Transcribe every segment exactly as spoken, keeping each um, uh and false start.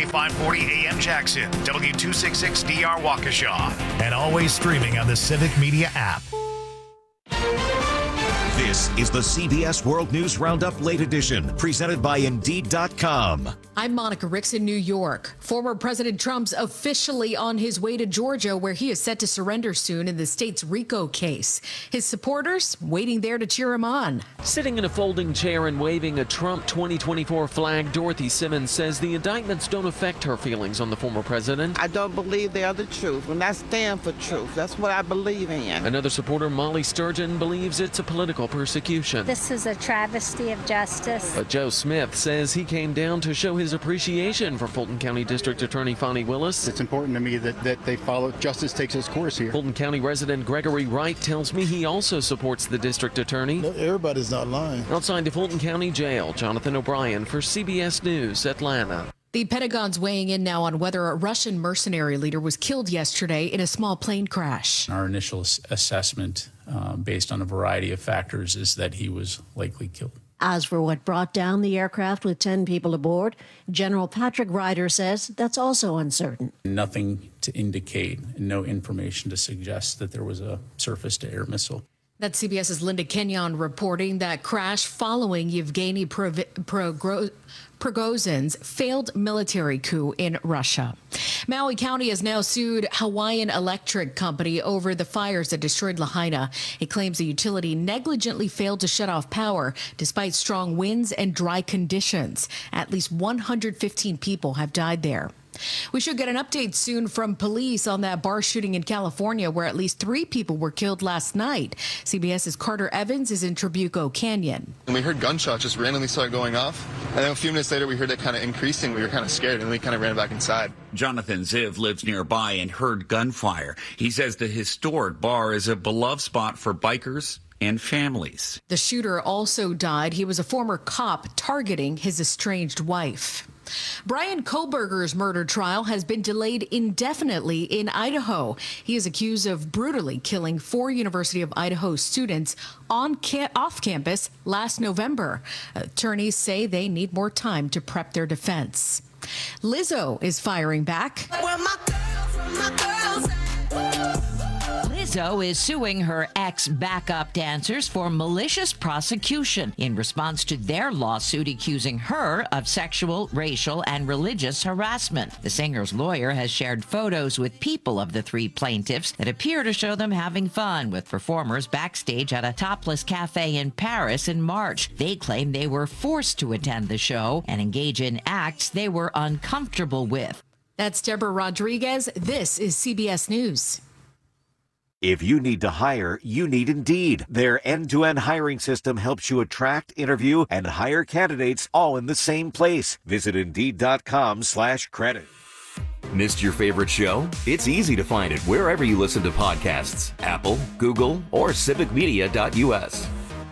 five forty A M Jackson, W two sixty-six D R Waukesha, and always streaming on the Civic Media app. This is the C B S World News Roundup Late Edition, presented by Indeed dot com. I'm Monica Ricks in New York. Former President Trump's officially on his way to Georgia, where he is set to surrender soon in the state's RICO case. His supporters waiting there to cheer him on. Sitting in a folding chair and waving a Trump twenty twenty-four flag, Dorothy Simmons says the indictments don't affect her feelings on the former president. I don't believe they are the truth, and I stand for truth. That's what I believe in. Another supporter, Molly Sturgeon, believes it's a political persecution. This is a travesty of justice. But Joe Smith says he came down to show his appreciation for Fulton County District Attorney Fani Willis. It's important to me that, that they follow, justice takes its course here. Fulton County resident Gregory Wright tells me he also supports the district attorney. No, everybody's not lying. Outside the Fulton County Jail, Jonathan O'Brien for C B S News, Atlanta. The Pentagon's weighing in now on whether a Russian mercenary leader was killed yesterday in a small plane crash. Our initial assessment, uh, based on a variety of factors, is that he was likely killed. As for what brought down the aircraft with ten people aboard, General Patrick Ryder says that's also uncertain. Nothing to indicate, no information to suggest that there was a surface-to-air missile. That's CBS's Linda Kenyon reporting that crash following Yevgeny Prigozhin's failed military coup in Russia. Maui County has now sued Hawaiian Electric Company over the fires that destroyed Lahaina. It claims the utility negligently failed to shut off power despite strong winds and dry conditions. At least one hundred fifteen people have died there. We should get an update soon from police on that bar shooting in California where at least three people were killed last night. CBS's Carter Evans is in Trabuco Canyon. And we heard gunshots just randomly start going off. And then a few minutes later, we heard it kind of increasing. We were kind of scared and we kind of ran back inside. Jonathan Ziv lives nearby and heard gunfire. He says the historic bar is a beloved spot for bikers and families. The shooter also died. He was a former cop targeting his estranged wife. Brian Koberger's murder trial has been delayed indefinitely in Idaho. He is accused of brutally killing four University of Idaho students on ca- off campus last November. Attorneys say they need more time to prep their defense. Lizzo is firing back. Well, my girls, my girls. Lizzo is suing her ex-backup dancers for malicious prosecution in response to their lawsuit accusing her of sexual, racial, and religious harassment. The singer's lawyer has shared photos with people of the three plaintiffs that appear to show them having fun with performers backstage at a topless cafe in Paris in March. They claim they were forced to attend the show and engage in acts they were uncomfortable with. That's Deborah Rodriguez. This is C B S News. If you need to hire, you need Indeed. Their end-to-end hiring system helps you attract, interview, and hire candidates all in the same place. Visit Indeed.com slash credit. Missed your favorite show? It's easy to find it wherever you listen to podcasts. Apple, Google, or civic media dot U S.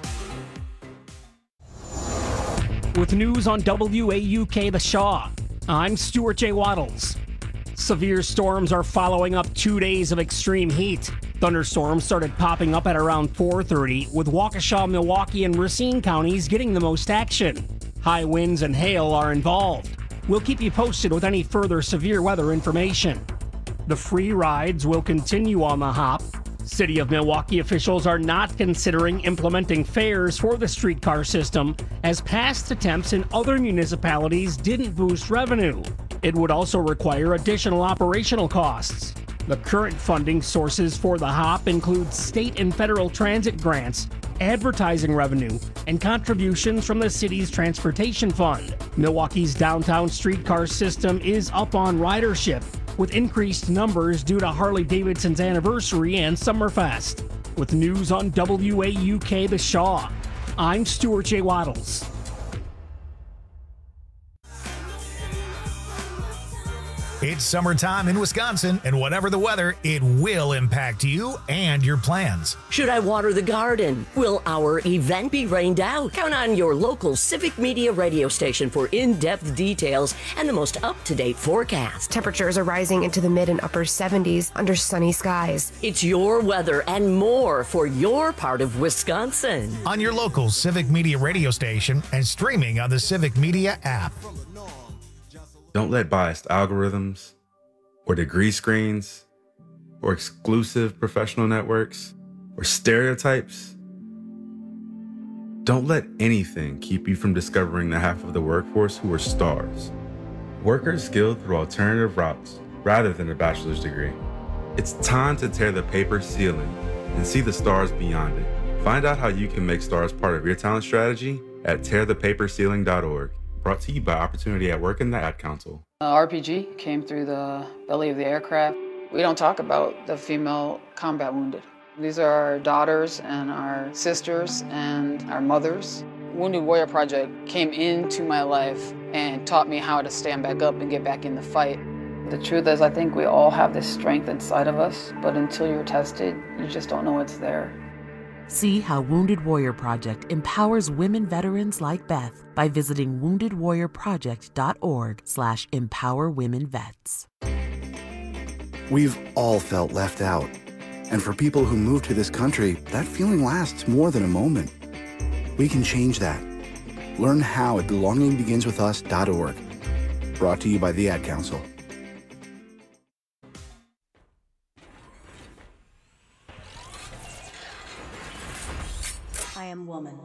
With news on W A U K The Shaw, I'm Stuart J. Waddles. Severe storms are following up two days of extreme heat. Thunderstorms started popping up at around four thirty, with Waukesha, Milwaukee, and Racine counties getting the most action. High winds and hail are involved. We'll keep you posted with any further severe weather information. The free rides will continue on the hop. City of Milwaukee officials are not considering implementing fares for the streetcar system, as past attempts in other municipalities didn't boost revenue. It would also require additional operational costs. The current funding sources for the hop include state and federal transit grants, advertising revenue, and contributions from the city's transportation fund. Milwaukee's downtown streetcar system is up on ridership, with increased numbers due to Harley-Davidson's anniversary and Summerfest. With news on W A U K The Shaw, I'm Stuart J. Waddles. It's summertime in Wisconsin, and whatever the weather, it will impact you and your plans. Should I water the garden? Will our event be rained out? Count on your local Civic Media radio station for in-depth details and the most up-to-date forecast. Temperatures are rising into the mid and upper seventies under sunny skies. It's your weather and more for your part of Wisconsin. On your local Civic Media radio station and streaming on the Civic Media app. Don't let biased algorithms or degree screens or exclusive professional networks or stereotypes. Don't let anything keep you from discovering the half of the workforce who are stars. Workers skilled through alternative routes rather than a bachelor's degree. It's time to tear the paper ceiling and see the stars beyond it. Find out how you can make stars part of your talent strategy at tear the paper ceiling dot org. Brought to you by Opportunity at Work and the Ad Council. Uh, R P G came through the belly of the aircraft. We don't talk about the female combat wounded. These are our daughters and our sisters and our mothers. Wounded Warrior Project came into my life and taught me how to stand back up and get back in the fight. The truth is, I think we all have this strength inside of us, but until you're tested, you just don't know it's there. See how Wounded Warrior Project empowers women veterans like Beth by visiting wounded warrior project dot org slash empower women vets. We've all felt left out. And for people who move to this country, that feeling lasts more than a moment. We can change that. Learn how at belonging begins with us dot org. Brought to you by the Ad Council. I am woman.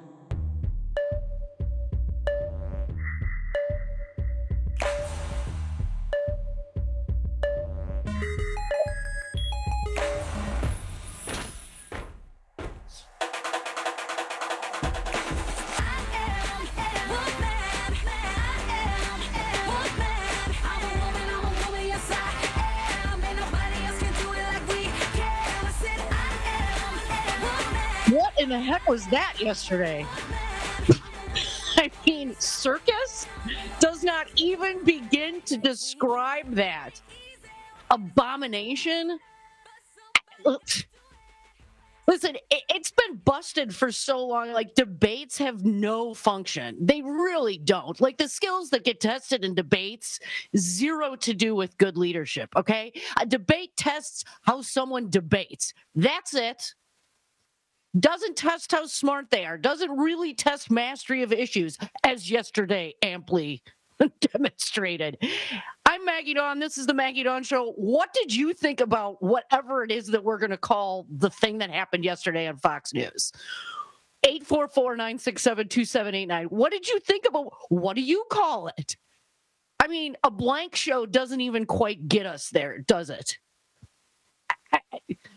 What in the heck was that yesterday? I mean, circus does not even begin to describe that. Abomination? Listen, it, it's been busted for so long. Like, debates have no function. They really don't. Like, the skills that get tested in debates, zero to do with good leadership, okay? A debate tests how someone debates. That's it. Doesn't test how smart they are. Doesn't really test mastery of issues, as yesterday amply demonstrated. I'm Maggie Dawn. This is the Maggie Dawn Show. What did you think about whatever it is that we're going to call the thing that happened yesterday on Fox News? eight four four, nine six seven, two seven eight nine. What did you think about? What do you call it? I mean, a blank show doesn't even quite get us there, does it? I, I,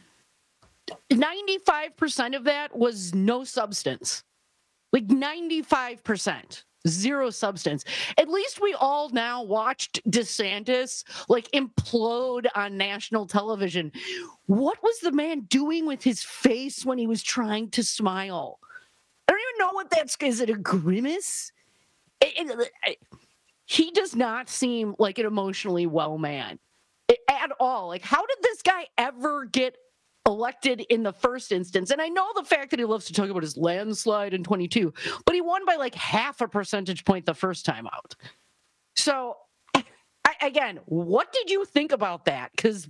ninety-five percent of that was no substance. Like ninety-five percent. Zero substance. At least we all now watched DeSantis like implode on national television. What was the man doing with his face when he was trying to smile? I don't even know what that's. Is it a grimace? It, it, it, he does not seem like an emotionally well man at all. Like, how did this guy ever get elected in the first instance? And I know the fact that he loves to talk about his landslide in twenty-two, but he won by like half a percentage point the first time out. So, I, again, what did you think about that? Because,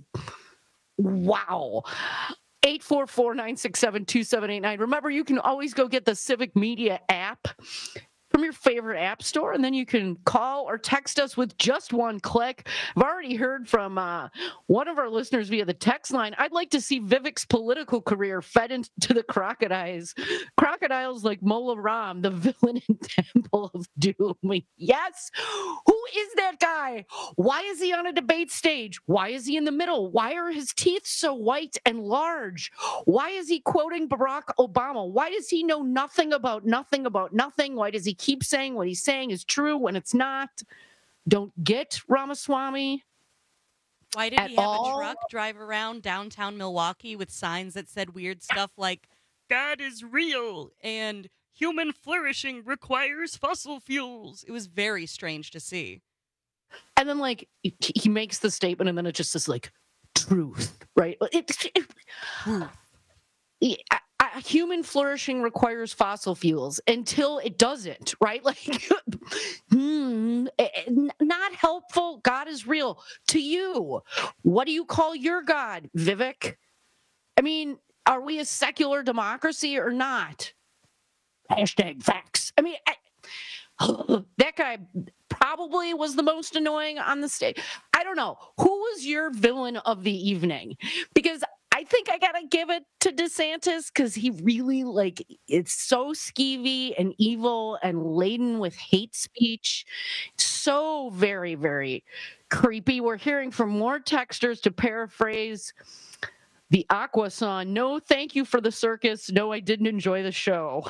wow. eight four four, nine six seven, two seven eight nine. Remember, you can always go get the Civic Media app from your favorite app store, and then you can call or text us with just one click. I've already heard from uh, one of our listeners via the text line. I'd like to see Vivek's political career fed into the crocodiles. Crocodiles like Mola Ram, the villain in Temple of Doom. Yes! Who is that guy? Why is he on a debate stage? Why is he in the middle? Why are his teeth so white and large? Why is he quoting Barack Obama? Why does he know nothing about nothing about nothing? Why does he keep saying what he's saying is true when it's not? Don't get Ramaswamy. Why did at he have all? a truck drive around downtown Milwaukee with signs that said weird stuff like, God is real and human flourishing requires fossil fuels? It was very strange to see. And then, like, he makes the statement and then it just says, like, truth, right? It, it, it, yeah, uh, human flourishing requires fossil fuels until it doesn't, right? Like, hmm, not helpful. God is real to you. What do you call your God, Vivek? I mean, are we a secular democracy or not? Hashtag facts. I mean, I, That guy probably was the most annoying on the stage. I don't know. Who was your villain of the evening? Because I think I gotta give it to DeSantis because he really, like, it's so skeevy and evil and laden with hate speech. So very, very creepy. We're hearing from more texters, to paraphrase the Aqua song, no thank you for the circus. No, I didn't enjoy the show.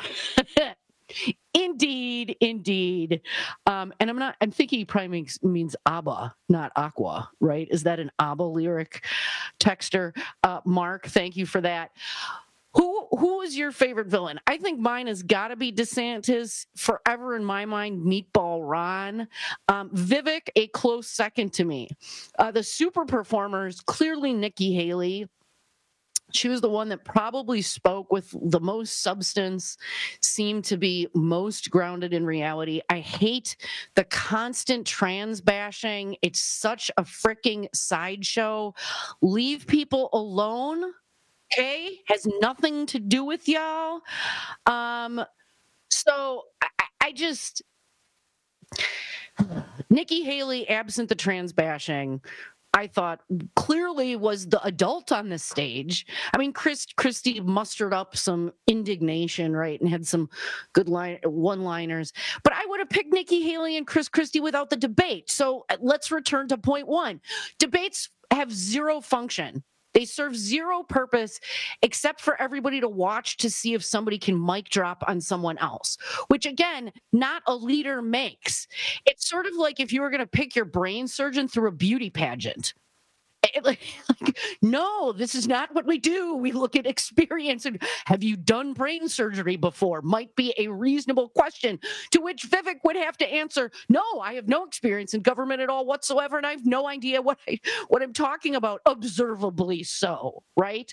Indeed, indeed. Um, and I'm not, I'm thinking he probably means, means ABBA, not Aqua, right? Is that an ABBA lyric? Texter, uh, Mark, thank you for that. Who who is your favorite villain? I think mine has got to be DeSantis. Forever in my mind, Meatball Ron. Um, Vivek, a close second to me. Uh, the super performers, clearly Nikki Haley. She was the one that probably spoke with the most substance, seemed to be most grounded in reality. I hate the constant trans bashing. It's such a freaking sideshow. Leave people alone, okay? Has nothing to do with y'all. Um, so I, I just... Nikki Haley, absent the trans bashing, I thought clearly was the adult on the stage. I mean, Chris Christie mustered up some indignation, right, and had some good line one-liners. But I would have picked Nikki Haley and Chris Christie without the debate. So let's return to point one. Debates have zero function. They serve zero purpose except for everybody to watch to see if somebody can mic drop on someone else, which, again, not a leader makes. It's sort of like if you were going to pick your brain surgeon through a beauty pageant. It, like, like, no, this is not what we do. We look at experience and have you done brain surgery before? Might be a reasonable question, to which Vivek would have to answer, no, I have no experience in government at all whatsoever, and I have no idea what, I, what I'm talking about, observably so, right?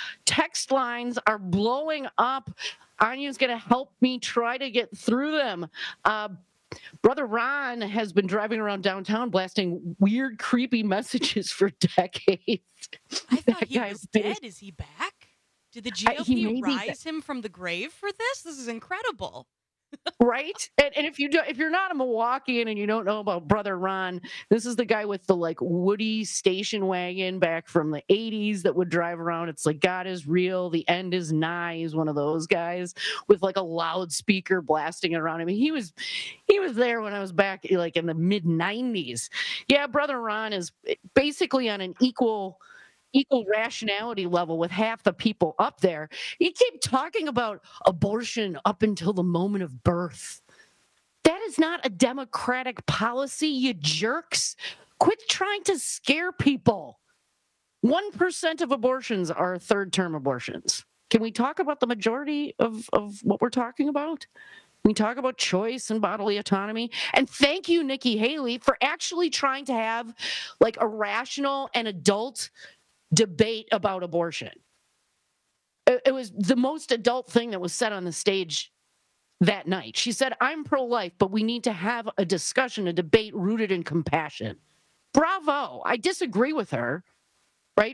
Text lines are blowing up. Anya's going to help me try to get through them. Uh, Brother Ron has been driving around downtown blasting weird, creepy messages for decades. I thought he was dead. Is he back? Did the G O P I, rise him from the grave for this? This is incredible. Right? And, and if you do, if you're not a Milwaukeean and you don't know about Brother Ron, this is the guy with the like Woody station wagon back from the eighties that would drive around. It's like God is real, the end is nigh. He's one of those guys with like a loudspeaker blasting it around him. He was he was there when I was back like in the mid nineties. Yeah, Brother Ron is basically on an equal equal rationality level with half the people up there. You keep talking about abortion up until the moment of birth. That is not a democratic policy, you jerks. Quit trying to scare people. one percent of abortions are third-term abortions. Can we talk about the majority of, of what we're talking about? We talk about choice and bodily autonomy. And thank you, Nikki Haley, for actually trying to have like a rational and adult debate about abortion. It, it was the most adult thing that was said on the stage that night. She said, I'm pro-life, but we need to have a discussion, a debate rooted in compassion. Bravo. I disagree with her, right?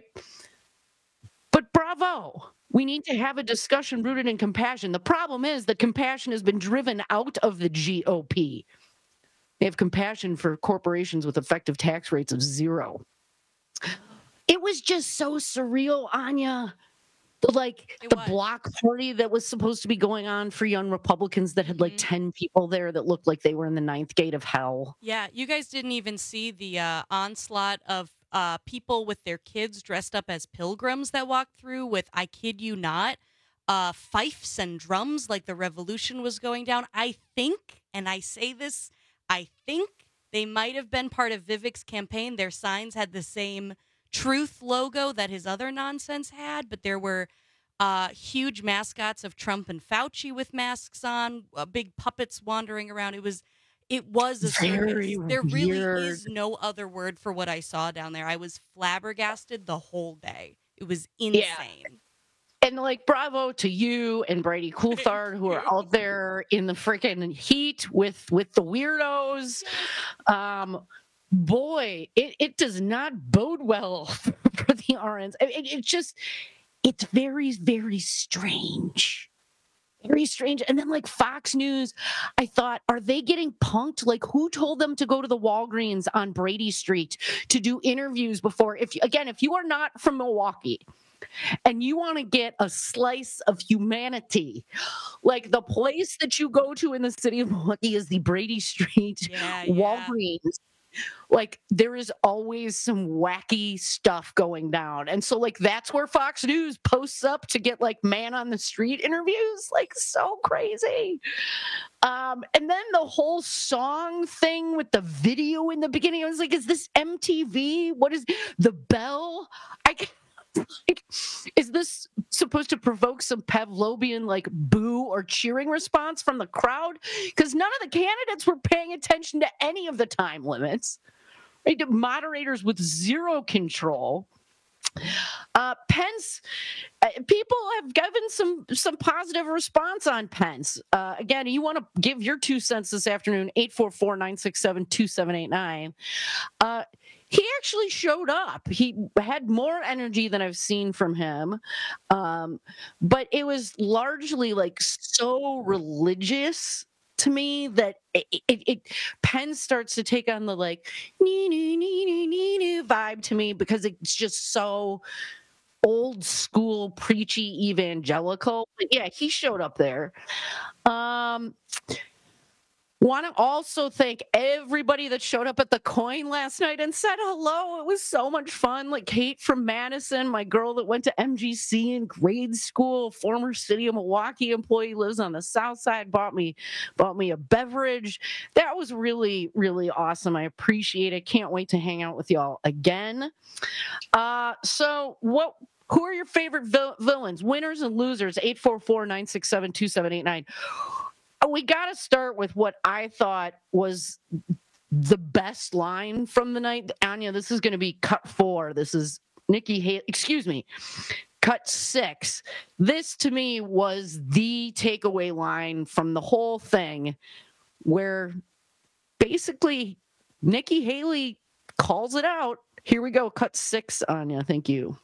But bravo. We need to have a discussion rooted in compassion. The problem is that compassion has been driven out of the G O P. They have compassion for corporations with effective tax rates of zero. It was just so surreal, Anya. Like it the was. block party that was supposed to be going on for young Republicans that had like mm-hmm. ten people there that looked like they were in the ninth gate of hell. Yeah, you guys didn't even see the uh, onslaught of uh, people with their kids dressed up as pilgrims that walked through with, I kid you not, uh, fifes and drums like the revolution was going down. I think, and I say this, I think they might have been part of Vivek's campaign. Their signs had the same Truth logo that his other nonsense had, but there were uh, huge mascots of Trump and Fauci with masks on, uh, big puppets wandering around. It was, it was a Very circus. There weird. really is no other word for what I saw down there. I was flabbergasted the whole day. It was insane. Yeah. And like, bravo to you and Brady Coulthard who are out there in the freaking heat with with the weirdos. Um, Boy, it, it does not bode well for, for the R Ns. It, it just, it's very, very strange. very strange. And then like Fox News, I thought, are they getting punked? Like, who told them to go to the Walgreens on Brady Street to do interviews before? If again, if you are not from Milwaukee and you want to get a slice of humanity, like the place that you go to in the city of Milwaukee is the Brady Street yeah, Walgreens. Yeah. Like there is always some wacky stuff going down. And so like that's where Fox News posts up to get like man on the street interviews. Like so crazy. Um, and then the whole song thing with the video in the beginning, I was like, is this M T V? What is the bell? I can't. Like, is this supposed to provoke some Pavlovian like boo or cheering response from the crowd? Because none of the candidates were paying attention to any of the time limits. Right? Moderators with zero control. Uh, Pence, uh, people have given some some positive response on Pence. Uh, again, you want to give your two cents this afternoon, eight four four, nine six seven, two seven eight nine. Uh, he actually showed up. He had more energy than I've seen from him. Um, but it was largely like so religious to me that it, it, it Penn starts to take on the like nee, nee, nee, nee, nee, nee vibe to me because it's just so old school preachy evangelical. But yeah, he showed up there. Um, want to also thank everybody that showed up at the Coin last night and said hello. It was so much fun. Like Kate from Madison, my girl that went to M G C in grade school, former City of Milwaukee employee, lives on the South Side, bought me, bought me a beverage. That was really, really awesome. I appreciate it. Can't wait to hang out with y'all again. Uh, so what? Who are your favorite vil- villains, winners and losers? eight four four, nine six seven, two seven eight nine. We got to start with what I thought was the best line from the night. Anya, this is going to be cut four. This is Nikki Haley, excuse me, cut six. This to me was the takeaway line from the whole thing where basically Nikki Haley calls it out. Here we go. Cut six, Anya. Thank you.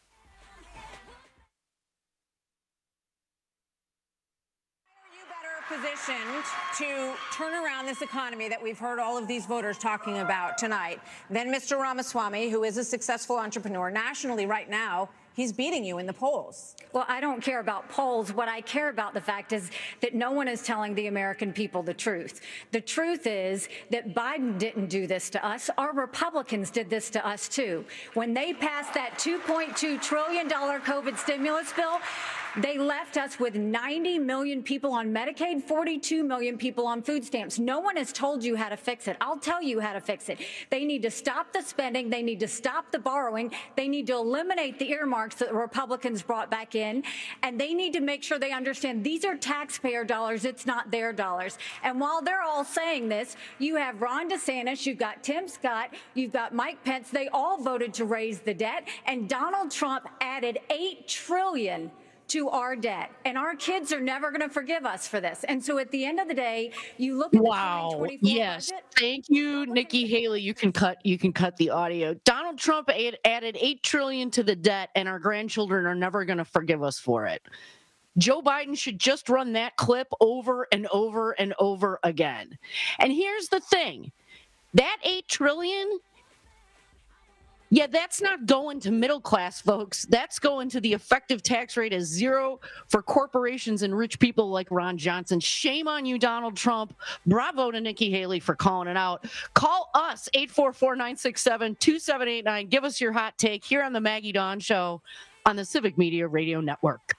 Positioned to turn around this economy that we've heard all of these voters talking about tonight. Then Mister Ramaswamy, who is a successful entrepreneur nationally right now, he's beating you in the polls. Well, I don't care about polls. What I care about, the fact is that no one is telling the American people the truth. The truth is that Biden didn't do this to us. Our Republicans did this to us, too. When they passed that two point two trillion dollars COVID stimulus bill, they left us with ninety million people on Medicaid, forty-two million people on food stamps. No one has told you how to fix it. I'll tell you how to fix it. They need to stop the spending. They need to stop the borrowing. They need to eliminate the earmarks that the Republicans brought back in. And they need to make sure they understand these are taxpayer dollars. It's not their dollars. And while they're all saying this, you have Ron DeSantis, you've got Tim Scott, you've got Mike Pence. They all voted to raise the debt. And Donald Trump added eight trillion dollars to our debt, and our kids are never going to forgive us for this. And so at the end of the day, you look at wow. the twenty twenty-four yes. budget. Thank you, Nikki Haley. You can cut. You can cut the audio. Donald Trump add, added eight trillion dollars to the debt, and our grandchildren are never going to forgive us for it. Joe Biden should just run that clip over and over and over again. And here's the thing: that eight trillion dollars. Yeah, that's not going to middle class folks. That's going to the effective tax rate of zero for corporations and rich people like Ron Johnson. Shame on you, Donald Trump. Bravo to Nikki Haley for calling it out. Call us, eight four four, nine six seven, two seven eight nine. Give us your hot take here on the Maggie Dawn Show on the Civic Media Radio Network.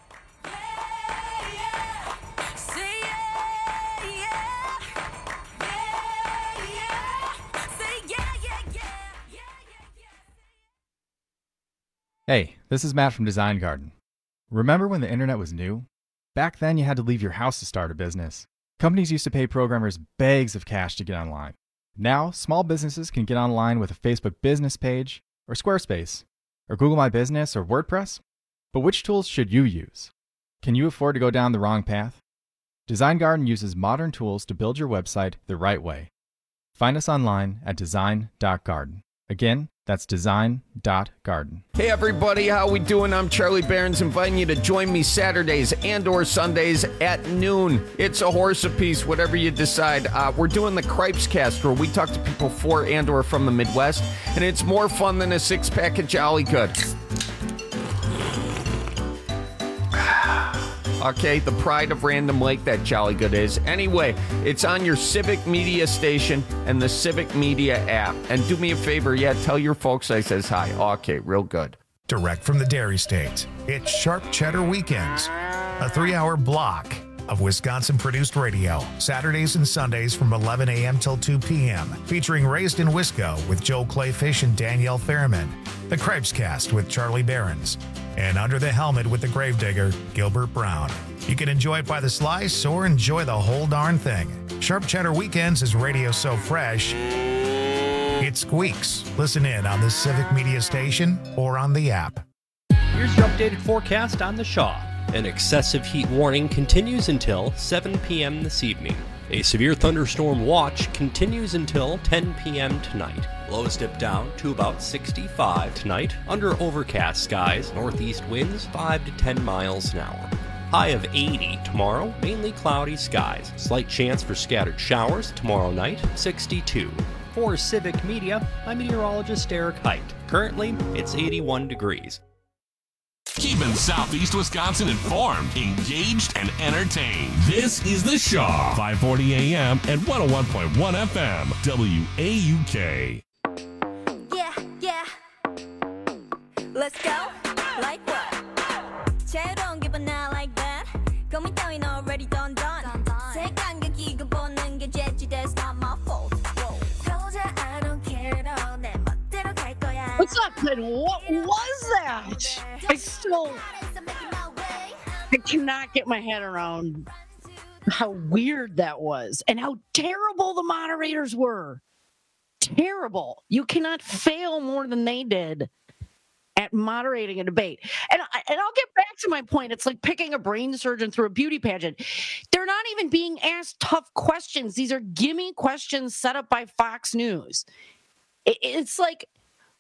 Hey, this is Matt from Design Garden. Remember when the internet was new? Back then you had to leave your house to start a business. Companies used to pay programmers bags of cash to get online. Now, small businesses can get online with a Facebook business page, or Squarespace, or Google My Business, or WordPress. But which tools should you use? Can you afford to go down the wrong path? Design Garden uses modern tools to build your website the right way. Find us online at design dot garden. Again, that's design dot garden. Hey everybody, how we doing? I'm Charlie Barons, inviting you to join me Saturdays and or Sundays at noon. It's a horse apiece, whatever you decide. Uh, we're doing the Cripes Cast, where we talk to people for and or from the Midwest, and it's more fun than a six-pack of Jolly Good. Okay, the pride of Random Lake, that Jolly Good is. Anyway, it's on your Civic Media station and the Civic Media app. And do me a favor, yeah, tell your folks I says hi. Okay, real good. Direct from the Dairy State, it's Sharp Cheddar Weekends, a three-hour block of Wisconsin-produced radio, Saturdays and Sundays from eleven a.m. till two p.m., featuring Raised in Wisco with Joe Clayfish and Danielle Fairman, the Cripes Cast with Charlie Barons, and Under the Helmet with the Gravedigger, Gilbert Brown. You can enjoy it by the slice or enjoy the whole darn thing. Sharp Cheddar Weekends is radio so fresh, it squeaks. Listen in on the Civic Media station or on the app. Here's your updated forecast on the Shaw. An excessive heat warning continues until seven p.m. this evening. A severe thunderstorm watch continues until ten p.m. tonight. Lows dip down to about sixty-five tonight under overcast skies, northeast winds five to ten miles an hour. High of eighty tomorrow, mainly cloudy skies. Slight chance for scattered showers tomorrow night, sixty-two. For Civic Media, I'm meteorologist Eric Height. Currently, it's eighty-one degrees. Keeping Southeast Wisconsin informed, engaged, and entertained. This is The Shaw, five forty a.m. and one oh one point one F M, W A U K. Yeah, yeah. Let's go. Like what? 새로운 기분 not like that. 고민 따윈 already done done. 색감과 기가 보는 게 재치, that's not my fault. 도저히 I don't care at all. 내 멋대로 갈 거야. What's up, kid? What was that? I still, I cannot get my head around how weird that was and how terrible the moderators were. Terrible. You cannot fail more than they did at moderating a debate. And, I, and I'll get back to my point. It's like picking a brain surgeon through a beauty pageant. They're not even being asked tough questions. These are gimme questions set up by Fox News. It, it's like,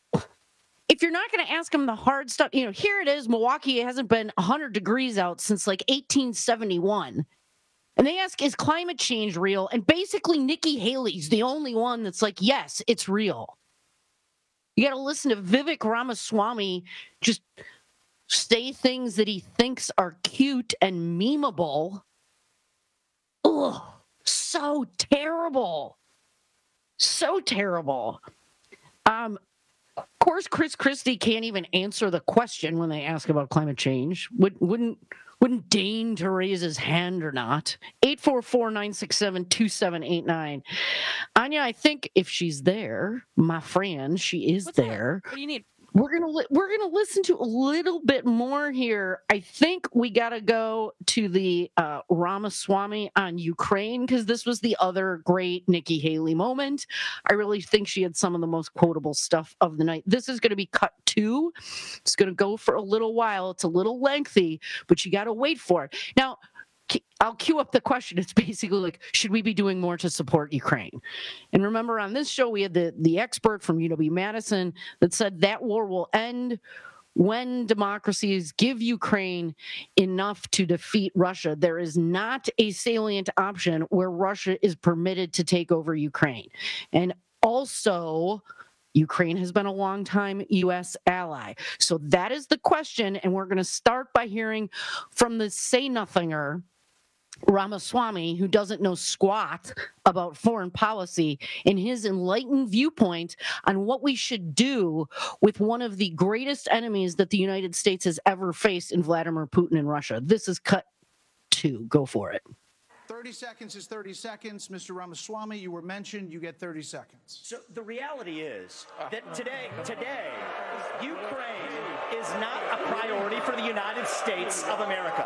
if you're not going to ask them the hard stuff, you know, here it is, Milwaukee hasn't been one hundred degrees out since like eighteen seventy-one. And they ask, is climate change real? And basically Nikki Haley's the only one that's like, yes, it's real. You got to listen to Vivek Ramaswamy just say things that he thinks are cute and memeable. Ugh, so terrible. So terrible. Um, Of course, Chris Christie can't even answer the question when they ask about climate change. Would, wouldn't wouldn't deign to raise his hand or not. eight four four, nine six seven, two seven eight nine. Anya, I think if she's there, my friend, she is What's there. That? What do you need? We're gonna li- we're gonna listen to a little bit more here. I think we gotta go to the uh, Ramaswamy on Ukraine, because this was the other great Nikki Haley moment. I really think she had some of the most quotable stuff of the night. This is going to be cut two. It's going to go for a little while. It's a little lengthy, but you got to wait for it. Now, I'll cue up the question. It's basically like, should we be doing more to support Ukraine? And remember, on this show, we had the, the expert from U W-Madison that said that war will end when democracies give Ukraine enough to defeat Russia. There is not a salient option where Russia is permitted to take over Ukraine. And also, Ukraine has been a long-time U S ally. So that is the question, and we're going to start by hearing from the say-nothinger, Ramaswamy, who doesn't know squat about foreign policy, in his enlightened viewpoint on what we should do with one of the greatest enemies that the United States has ever faced in Vladimir Putin and Russia. This is cut two. Go for it. thirty seconds is thirty seconds. Mister Ramaswamy, you were mentioned. You get thirty seconds. So the reality is that today, today, Ukraine is not a priority for the United States of America.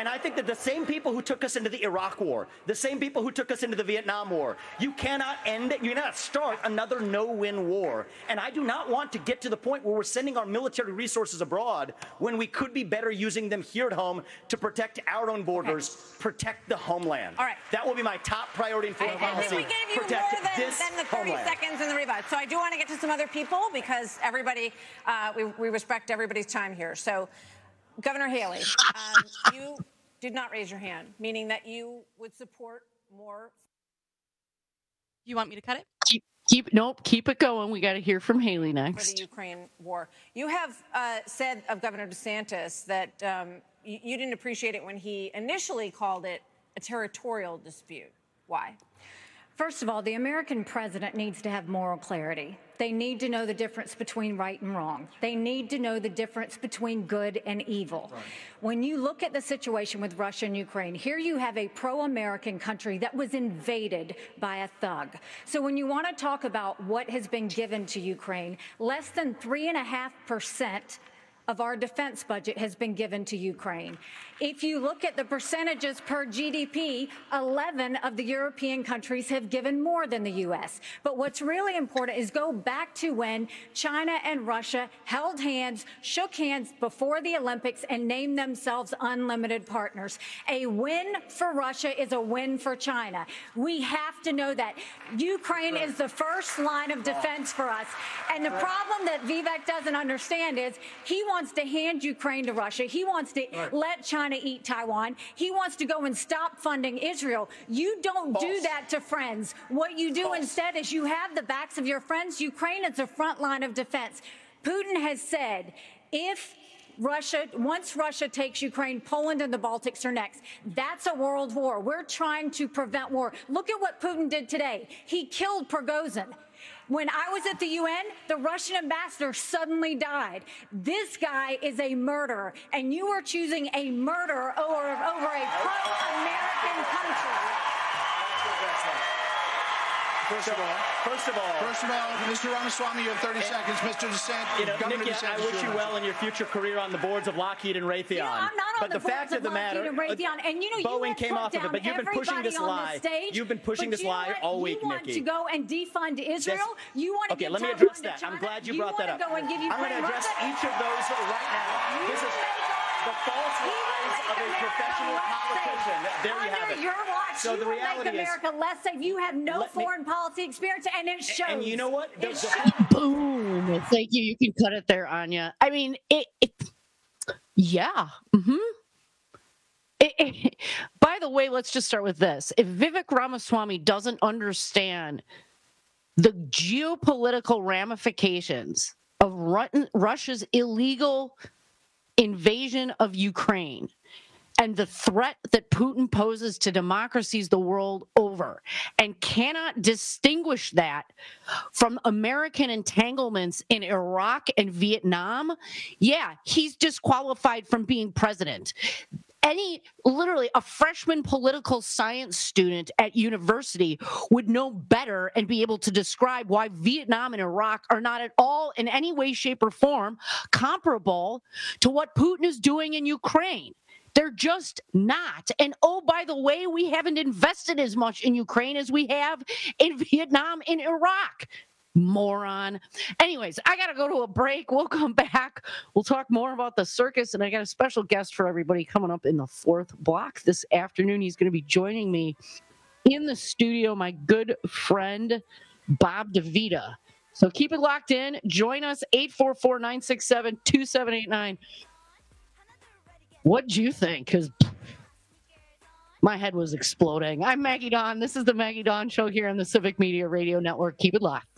And I think that the same people who took us into the Iraq War, the same people who took us into the Vietnam War, you cannot end it. You cannot start another no-win war. And I do not want to get to the point where we're sending our military resources abroad when we could be better using them here at home to protect our own borders, okay. protect the homeland. All right. That will be my top priority in foreign policy. I think we gave you protect more than, this than the thirty homeland. seconds in the rebut. So I do want to get to some other people because everybody, uh, we, we respect everybody's time here. So, Governor Haley, um, you did not raise your hand, meaning that you would support more. You want me to cut it? Keep, keep nope, keep it going. We got to hear from Haley next. For the Ukraine war. You have uh, said of Governor DeSantis that um, you, you didn't appreciate it when he initially called it a territorial dispute. Why? First of all, the American president needs to have moral clarity. They need to know the difference between right and wrong. They need to know the difference between good and evil. Right. When you look at the situation with Russia and Ukraine, here you have a pro-American country that was invaded by a thug. So when you want to talk about what has been given to Ukraine, less than three and a half percent of our defense budget has been given to Ukraine. If you look at the percentages per G D P, eleven of the European countries have given more than the U S. But what's really important is go back to when China and Russia held hands, shook hands before the Olympics, and named themselves unlimited partners. A win for Russia is a win for China. We have to know that. Ukraine is the first line of defense for us. And the problem that Vivek doesn't understand is he wants to hand Ukraine to Russia. He wants to right. let China eat Taiwan. He wants to go and stop funding Israel. You don't False. do that to friends. What you do False. instead is you have the backs of your friends. Ukraine is the front line of defense. Putin has said if Russia, once Russia takes Ukraine, Poland and the Baltics are next. That's a world war. We're trying to prevent war. Look at what Putin did today. He killed Prigozhin. When I was at the U N, the Russian ambassador suddenly died. This guy is a murderer, and you are choosing a murderer over, over a pro-American country. First of all, first of all, first of all, Mister Ramaswamy, you have thirty seconds. Mister DeSantis, you know, Governor Nikki, DeSantis, I wish you well in your future career on the boards of Lockheed and Raytheon. You know, I'm not but on the, the fact of the matter, and, Raytheon, and you know, Boeing you came off of it, but you've been pushing this lie. Stage, you've been pushing this lie all week, you want Nikki. to go and defund Israel? This, you want to okay? give let me Taiwan address that. China? I'm glad you, you brought that up. Go and give I'm going to address each of those right now. You this is the false lies of a professional politician. There you have it. Your watch, so you the will reality make America is, less safe. You have no foreign me, policy experience, and it shows. And you know what? It The, shows. Boom. Thank you. You can cut it there, Anya. I mean, it. it yeah. Mm-hmm. It, it, by the way, let's just start with this. If Vivek Ramaswamy doesn't understand the geopolitical ramifications of Ru- Russia's illegal invasion of Ukraine and the threat that Putin poses to democracies the world over, and cannot distinguish that from American entanglements in Iraq and Vietnam, yeah, he's disqualified from being president. Any, literally, a freshman political science student at university would know better and be able to describe why Vietnam and Iraq are not at all in any way, shape, or form comparable to what Putin is doing in Ukraine. They're just not. And oh, by the way, we haven't invested as much in Ukraine as we have in Vietnam and Iraq. Moron. Anyways, I got to go to a break. We'll come back. We'll talk more about the circus. And I got a special guest for everybody coming up in the fourth block this afternoon. He's going to be joining me in the studio, my good friend, Bob DeVita. So keep it locked in. Join us, eight four four, nine six seven, two seven eight nine. What'd you think? Because my head was exploding. I'm Maggie Dawn. This is the Maggie Dawn Show here on the Civic Media Radio Network. Keep it locked.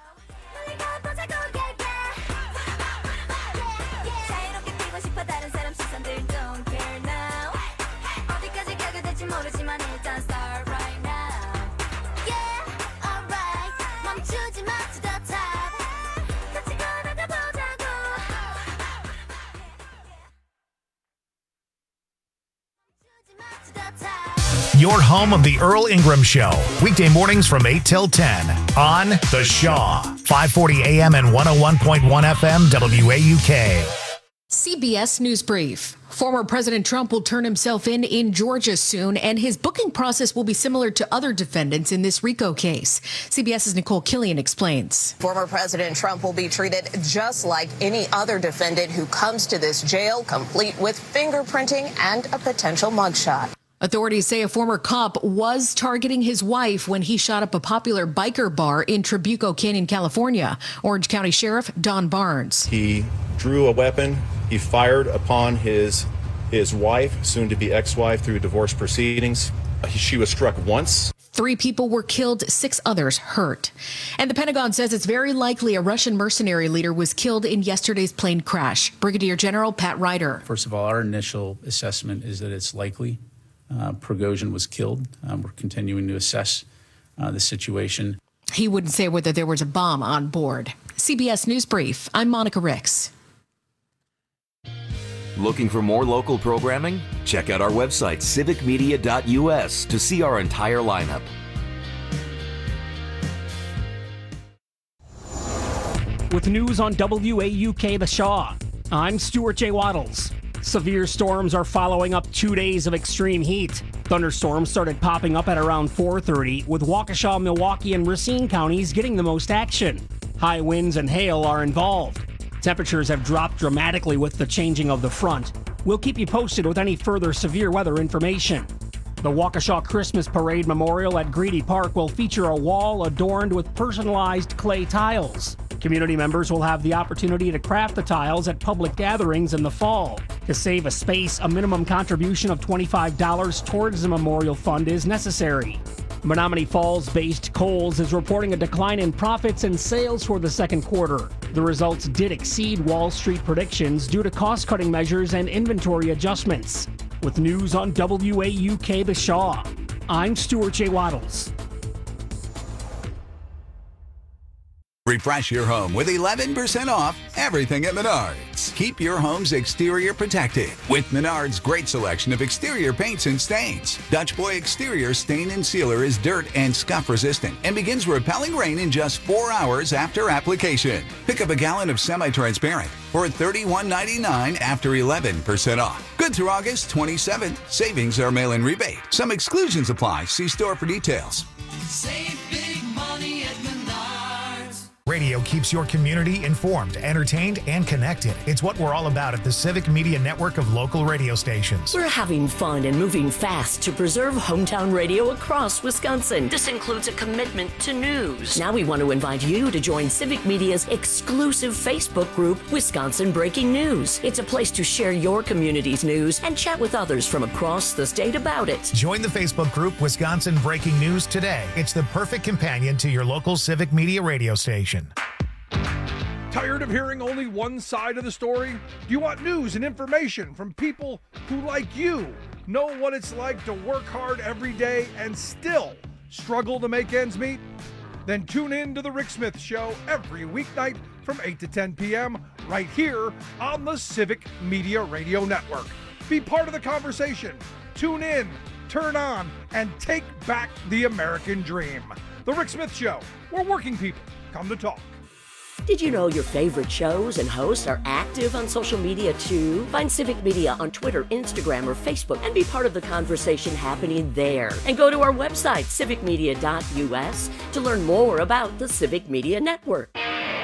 Your home of the Earl Ingram Show. Weekday mornings from eight till ten on The Shaw. five forty A M and one oh one point one F M W A U K. C B S News Brief. Former President Trump will turn himself in in Georgia soon, and his booking process will be similar to other defendants in this RICO case. CBS's Nicole Killian explains. Former President Trump will be treated just like any other defendant who comes to this jail, complete with fingerprinting and a potential mugshot. Authorities say a former cop was targeting his wife when he shot up a popular biker bar in Trabuco Canyon, California. Orange County Sheriff Don Barnes. He drew a weapon. He fired upon his his wife, soon to be ex-wife, through divorce proceedings. She was struck once. Three people were killed, six others hurt. And the Pentagon says it's very likely a Russian mercenary leader was killed in yesterday's plane crash. Brigadier General Pat Ryder. First of all, our initial assessment is that it's likely Uh, Prigozhin was killed. Um, we're continuing to assess uh, the situation. He wouldn't say whether there was a bomb on board. C B S News Brief. I'm Monica Ricks. Looking for more local programming? Check out our website, civic media dot U S, to see our entire lineup. With news on W A U K The Shaw, I'm Stuart J. Waddles. Severe storms are following up two days of extreme heat. Thunderstorms started popping up at around four thirty, with Waukesha, Milwaukee, and Racine counties getting the most action. High winds and hail are involved. Temperatures have dropped dramatically with the changing of the front. We'll keep you posted with any further severe weather information. The Waukesha Christmas Parade Memorial at Greedy Park will feature a wall adorned with personalized clay tiles. Community members will have the opportunity to craft the tiles at public gatherings in the fall. To save a space, a minimum contribution of twenty-five dollars towards the memorial fund is necessary. Menominee Falls-based Kohl's is reporting a decline in profits and sales for the second quarter. The results did exceed Wall Street predictions due to cost-cutting measures and inventory adjustments. With news on W A U K The Shaw, I'm Stuart J. Waddles. Refresh your home with eleven percent off everything at Menards. Keep your home's exterior protected with Menards' great selection of exterior paints and stains. Dutch Boy Exterior Stain and Sealer is dirt and scuff resistant and begins repelling rain in just four hours after application. Pick up a gallon of semi-transparent for thirty-one ninety-nine after eleven percent off. Good through August twenty-seventh. Savings are mail-in rebate. Some exclusions apply. See store for details. Save big money at Menards. Radio keeps your community informed, entertained, and connected. It's what we're all about at the Civic Media Network of local radio stations. We're having fun and moving fast to preserve hometown radio across Wisconsin. This includes a commitment to news. Now we want to invite you to join Civic Media's exclusive Facebook group, Wisconsin Breaking News. It's a place to share your community's news and chat with others from across the state about it. Join the Facebook group, Wisconsin Breaking News, today. It's the perfect companion to your local Civic Media radio station. Tired of hearing only one side of the story? Do you want news and information from people who, like you, know what it's like to work hard every day and still struggle to make ends meet? Then tune in to The Rick Smith Show every weeknight from eight to ten p.m. right here on the Civic Media Radio Network. Be part of the conversation. Tune in, turn on, and take back the American dream. The Rick Smith Show, where working people come to talk. Did you know your favorite shows and hosts are active on social media too? Find Civic Media on Twitter, Instagram, or Facebook and be part of the conversation happening there. And go to our website, civic media dot U S, to learn more about the Civic Media Network.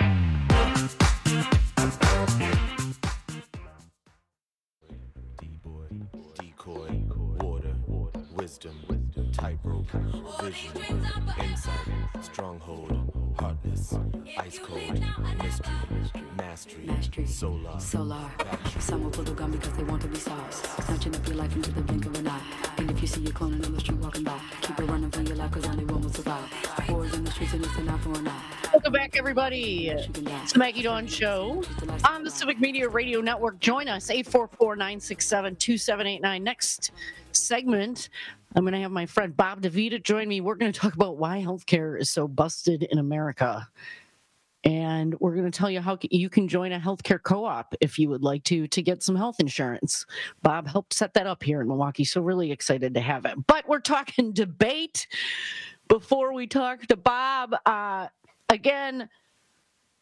Wisdom, tightrope, vision, insight, stronghold, hardness, ice cold, mystery, mastery, mastery, solar, solar. Some will pull the gun because they want to be stars, snatching up your life into the blink of an eye. And if you see your clone on the street walking by, keep it running for your life because only one will survive. Wars in the streets and it's enough for an eye. Welcome back, everybody. It's the Maggie Dawn Show on the Civic Media Radio Network. Join us, eight four four, nine six seven, two seven eight nine. Next segment, I'm going to have my friend Bob DeVita join me. We're going to talk about why healthcare is so busted in America. And we're going to tell you how you can join a healthcare co-op if you would like to, to get some health insurance. Bob helped set that up here in Milwaukee, so really excited to have it. But we're talking debate. Before we talk to Bob, uh, again,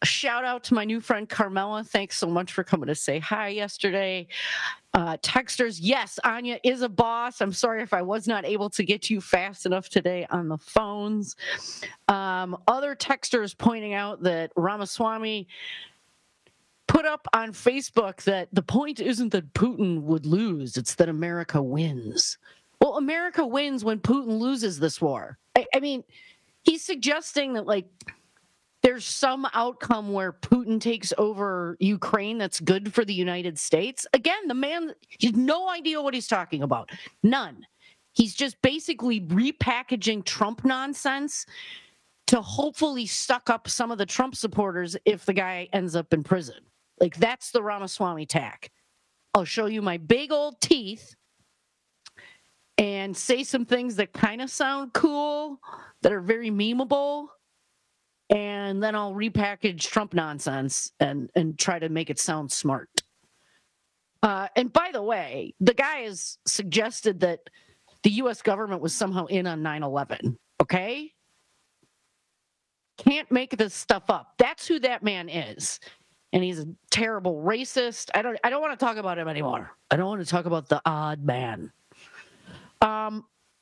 shout out to my new friend Carmela. Thanks so much for coming to say hi yesterday. Uh, texters, yes, Anya is a boss. I'm sorry if I was not able to get to you fast enough today on the phones. Um, other texters pointing out that Ramaswamy put up on Facebook that the point isn't that Putin would lose, it's that America wins. Well, America wins when Putin loses this war. I, I mean, he's suggesting that, like, there's some outcome where Putin takes over Ukraine that's good for the United States. Again, the man, he has no idea what he's talking about. None. He's just basically repackaging Trump nonsense to hopefully suck up some of the Trump supporters if the guy ends up in prison. Like, that's the Ramaswamy tack. I'll show you my big old teeth and say some things that kind of sound cool, that are very memeable, and then I'll repackage Trump nonsense and, and try to make it sound smart. Uh, and by the way, the guy has suggested that the U S government was somehow in on nine eleven, okay? Can't make this stuff up. That's who that man is. And he's a terrible racist. I don't I don't want to talk about him anymore. I don't want to talk about the odd man. Um,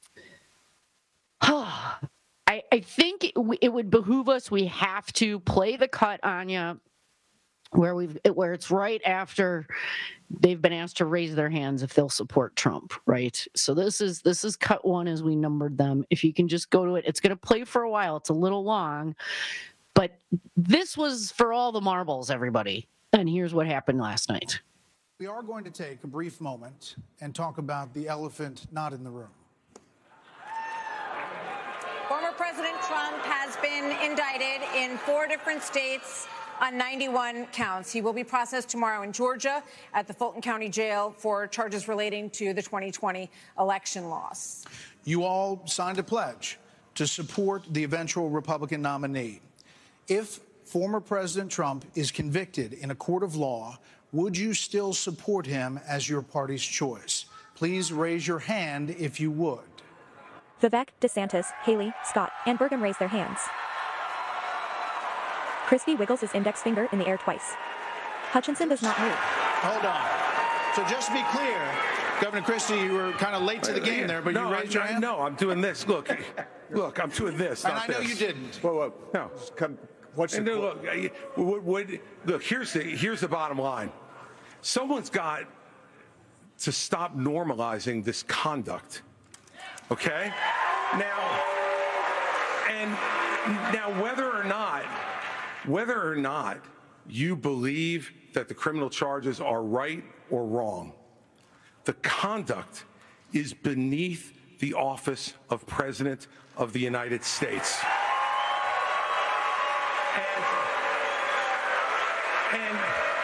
I, I think it, it would behoove us. We have to play the cut, Anya, where we've where it's right after they've been asked to raise their hands if they'll support Trump, right? So this is this is cut one as we numbered them. If you can just go to it, it's going to play for a while. It's a little long, but this was for all the marbles, everybody. And here's what happened last night. We are going to take a brief moment and talk about the elephant not in the room. Former President Trump has been indicted in four different states on ninety-one counts. He will be processed tomorrow in Georgia at the Fulton County Jail for charges relating to the twenty twenty election loss. You all signed a pledge to support the eventual Republican nominee. If former President Trump is convicted in a court of law, would you still support him as your party's choice? Please raise your hand if you would. Vivek, DeSantis, Haley, Scott, and Burgum raise their hands. Christie wiggles his index finger in the air twice. Hutchinson does not move. Hold on. So just to be clear, Governor Christie, you were kind of late to the game there, but no, you raised I, your hand? No, I'm doing this. Look, look, I'm doing this. And not I know this. you didn't. Whoa, whoa. No. Come, what's and the no, look, I, what, what, look, here's the, here's the bottom line. Someone's got to stop normalizing this conduct. Okay? Now, and now whether or not, whether or not you believe that the criminal charges are right or wrong, the conduct is beneath the office of President of the United States. And, and,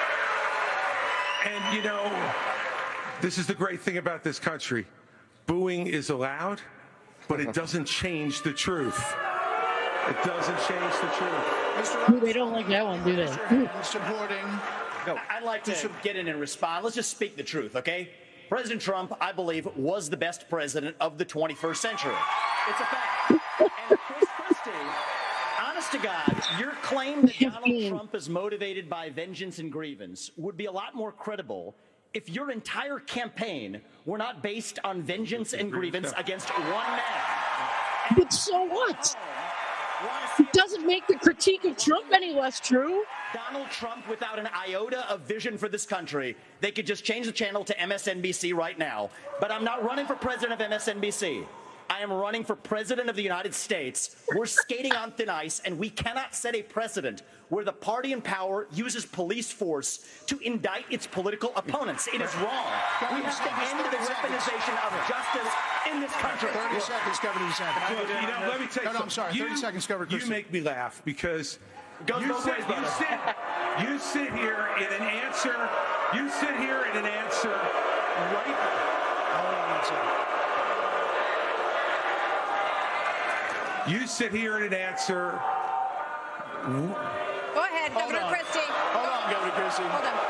and you know, this is the great thing about this country. Booing is allowed, but it doesn't change the truth. It doesn't change the truth. Ooh, they don't like that one, do they? Supporting. Go. I'd like to get in and respond. Let's just speak the truth, okay? President Trump, I believe, was the best president of the twenty-first century. It's a fact. And Chris Christie, honest to God, your claim that Donald Trump is motivated by vengeance and grievance would be a lot more credible if your entire campaign were not based on vengeance and grievance against one man. But so what? It doesn't make the critique of Trump any less true. Donald Trump without an iota of vision for this country. They could just change the channel to M S N B C right now. But I'm not running for president of M S N B C. I am running for president of the United States. We're skating on thin ice, and we cannot set a precedent where the party in power uses police force to indict its political opponents. It is wrong. We have to end the weaponization of justice in this country. thirty seconds, Governor DeSantis. Look, you know, let me tell you no, no, something. I'm sorry. You, thirty seconds, Governor You Christie. make me laugh because Goes you both sit, ways, you, brother. sit, you sit here in an answer. You sit here in an answer right. Hold on one second. You sit here in an answer. Go ahead, Hold Governor on. Christie. Hold on, Governor Christie.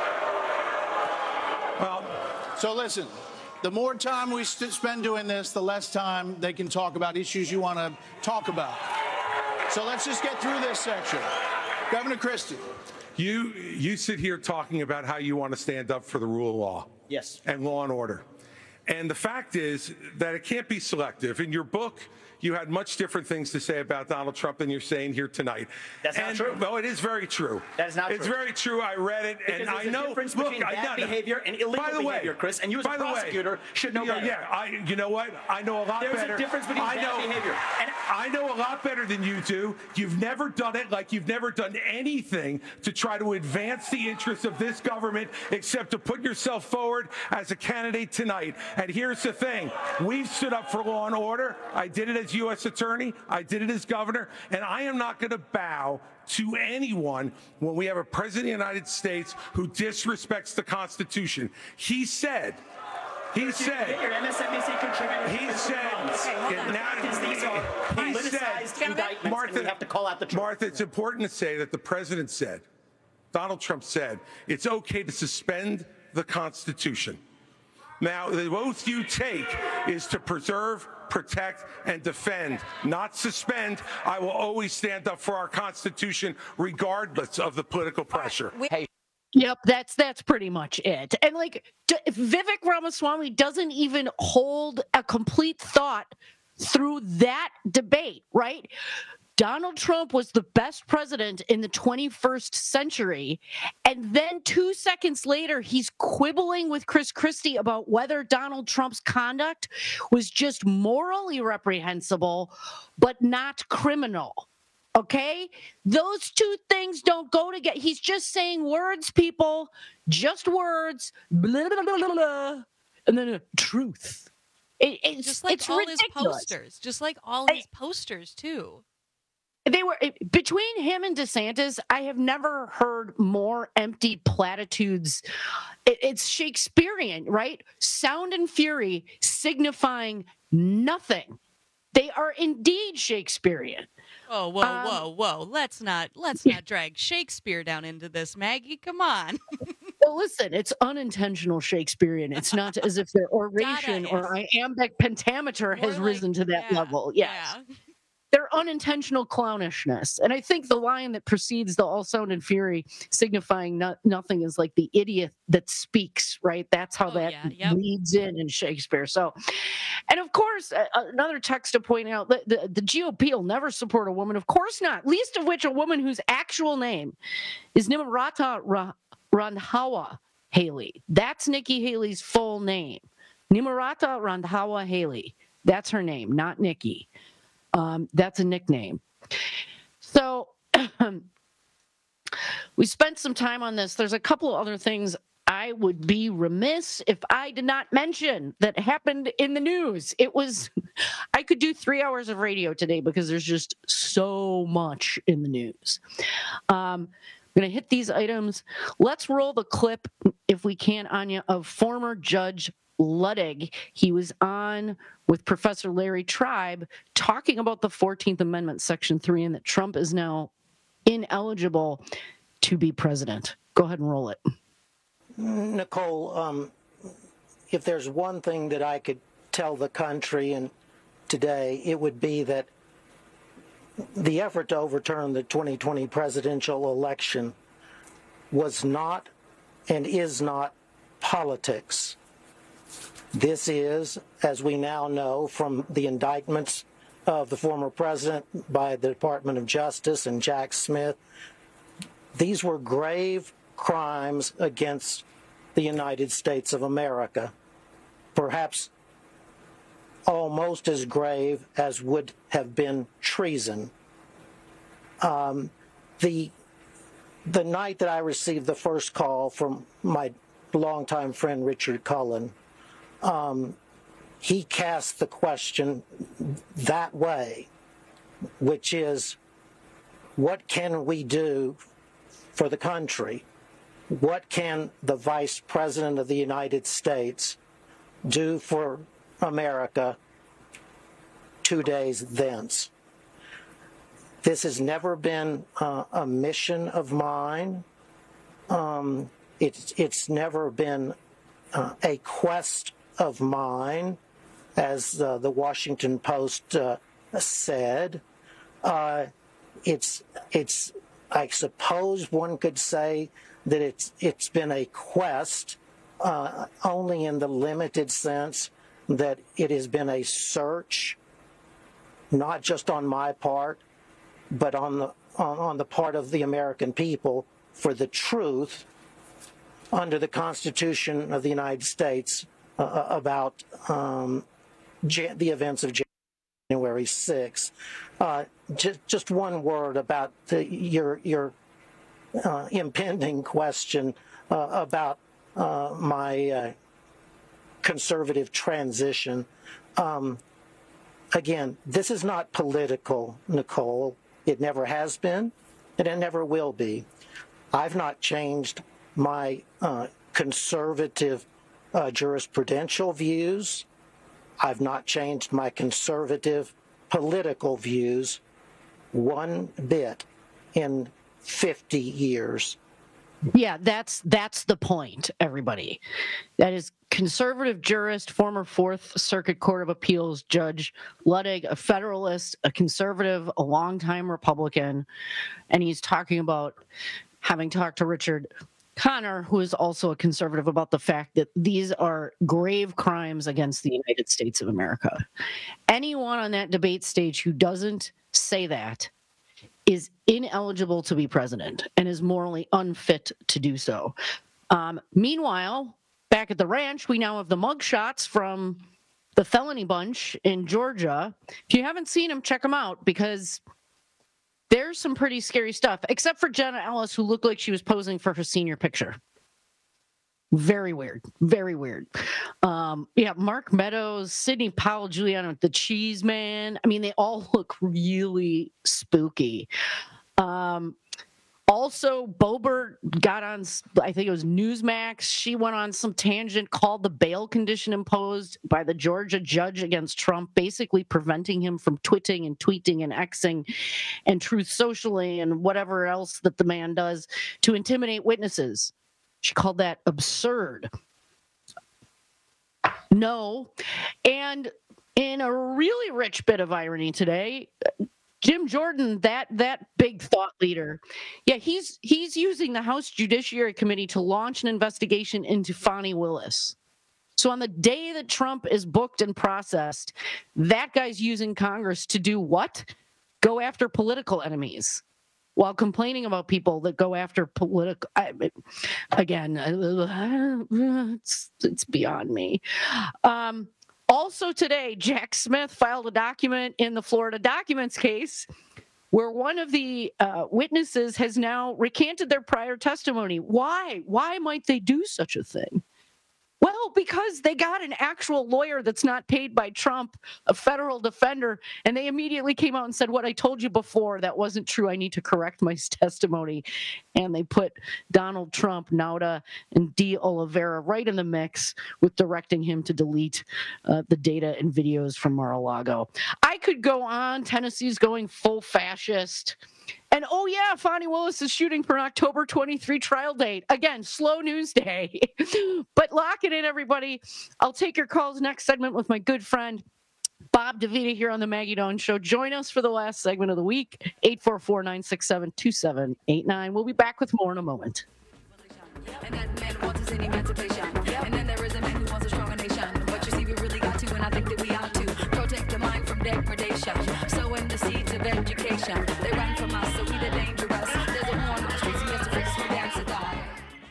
Hold on. Well, so listen, the more time we st- spend doing this, the less time they can talk about issues you want to talk about. So let's just get through this section. Governor Christie. You, you sit here talking about how you want to stand up for the rule of law. Yes. And law and order. And the fact is that it can't be selective. In your book, you had much different things to say about Donald Trump than you're saying here tonight. That's and, not true. Well, it is very true. That is not it's true. It's very true. I read it, because and there's I know. a difference look, between I, bad no, behavior and illegal by the way, behavior, Chris. And you, as a prosecutor, way, should know yeah, better. Yeah, I, you know what? I know a lot there's better. There's a difference between I bad know, behavior. And I know a lot better than you do. You've never done it like you've never done anything to try to advance the interests of this government except to put yourself forward as a candidate tonight. And here's the thing. We've stood up for law and order. I did it as U S attorney. I did it as governor. And I am not going to bow to anyone when we have a president of the United States who disrespects the Constitution. He said, he said, your M S N B C contributor. He said, okay, now, these are he politicized said, indictments, Martha, and we have to call out the truth. Martha, it's important to say that the president said, Donald Trump said, it's okay to suspend the Constitution. Now, the oath you take is to preserve, protect, and defend, not suspend. I will always stand up for our Constitution, regardless of the political pressure. Hey. Yep, that's that's pretty much it. And like D- Vivek Ramaswamy doesn't even hold a complete thought through that debate, right? Donald Trump was the best president in the twenty-first century. And then two seconds later, he's quibbling with Chris Christie about whether Donald Trump's conduct was just morally reprehensible, but not criminal. Okay? Those two things don't go together. He's just saying words, people, just words, blah, blah, blah, blah, blah, and then uh, truth. It, it's just like it's all ridiculous. his posters, just like all his posters, too. They were between him and DeSantis. I have never heard more empty platitudes. It, it's Shakespearean, right? Sound and fury signifying nothing. They are indeed Shakespearean. Whoa, whoa, um, whoa, whoa! Let's not let's not drag Shakespeare down into this, Maggie. Come on. Well, listen, it's unintentional Shakespearean. It's not as if their oration or iambic pentameter has like, risen to that yeah, level. Yes. Yeah. Their unintentional clownishness. And I think the line that precedes the all sound and fury signifying not, nothing is like the idiot that speaks, right? That's how oh, that yeah, yep. leads in in Shakespeare. So, and of course, uh, another text to point out, the, the, the G O P will never support a woman. Of course not. Least of which a woman whose actual name is Nimrata Ra- Randhawa Haley. That's Nikki Haley's full name. Nimrata Randhawa Haley. That's her name, not Nikki. Um, that's a nickname. So we spent some time on this. There's a couple of other things I would be remiss if I did not mention that happened in the news. It was, I could do three hours of radio today because there's just so much in the news. Um, I'm going to hit these items. Let's roll the clip, if we can, Anya, of former Judge Luttig. He was on with Professor Larry Tribe talking about the fourteenth Amendment, Section three, and that Trump is now ineligible to be president. Go ahead and roll it. Nicole, um, if there's one thing that I could tell the country and today, it would be that the effort to overturn the twenty twenty presidential election was not and is not politics. This is, as we now know from the indictments of the former president by the Department of Justice and Jack Smith, these were grave crimes against the United States of America, perhaps almost as grave as would have been treason. Um, the, the night that I received the first call from my longtime friend Richard Cullen, Um, he cast the question that way, which is, what can we do for the country? What can the Vice President of the United States do for America two days thence? This has never been uh, a mission of mine. Um, it's, it's never been uh, a quest of mine, as uh, the Washington Post uh, said. Uh, it's it's I suppose one could say that it's it's been a quest, uh, only in the limited sense that it has been a search, not just on my part, but on the on, on the part of the American people for the truth under the Constitution of the United States uh, about um, Jan- the events of January sixth. Uh, just, just one word about the, your your uh, impending question uh, about uh, my uh, conservative transition. Um, again, this is not political, Nicole. It never has been, and it never will be. I've not changed my uh, conservative uh, jurisprudential views. I've not changed my conservative political views one bit in fifty years. Yeah, that's that's the point, everybody. That is conservative jurist, former Fourth Circuit Court of Appeals Judge Luttig, a Federalist, a conservative, a longtime Republican, and he's talking about having talked to Richard Connor, who is also a conservative, about the fact that these are grave crimes against the United States of America. Anyone on that debate stage who doesn't say that is ineligible to be president and is morally unfit to do so. Um, meanwhile, back at the ranch, we now have the mugshots from the felony bunch in Georgia. If you haven't seen them, check them out, because there's some pretty scary stuff, except for Jenna Ellis, who looked like she was posing for her senior picture. Very weird. Very weird. Um, yeah, Mark Meadows, Sidney Powell, Giuliano, the Cheese Man. I mean, they all look really spooky. Um, also, Boebert got on, I think it was Newsmax. She went on some tangent, called the bail condition imposed by the Georgia judge against Trump, basically preventing him from twitting and tweeting and Xing and Truth Socially and whatever else that the man does to intimidate witnesses. She called that absurd. No. And in a really rich bit of irony today, Jim Jordan, that that big thought leader, yeah, he's he's using the House Judiciary Committee to launch an investigation into Fani Willis. So on the day that Trump is booked and processed, that guy's using Congress to do what? Go after political enemies, while complaining about people that go after political. Again, it's, it's beyond me. Um, also today, Jack Smith filed a document in the Florida Documents case where one of the uh, witnesses has now recanted their prior testimony. Why? Why might they do such a thing? Well, because they got an actual lawyer that's not paid by Trump, a federal defender, and they immediately came out and said, what I told you before, that wasn't true. I need to correct my testimony. And they put Donald Trump, Nauta, and D. Oliveira right in the mix with directing him to delete uh, the data and videos from Mar-a-Lago. I could go on. Tennessee's going full fascist. And oh yeah, Fani Willis is shooting for an October twenty-third trial date. Again, slow news day. But lock it in, everybody. I'll take your calls next segment with my good friend Bob DeVita here on the Maggie Dolan Show. Join us for the last segment of the week, eight four four, nine six seven, two seven eight nine. We'll be back with more in a moment. And that man wants his emancipation. And then there is a man who wants a stronger nation. But you see, we really got to, and I think that we ought to protect the mind from degradation. Sowing the seeds of education. They run from us, so we the dangerous. There's a war on the streets, we have to fix, we dance to die.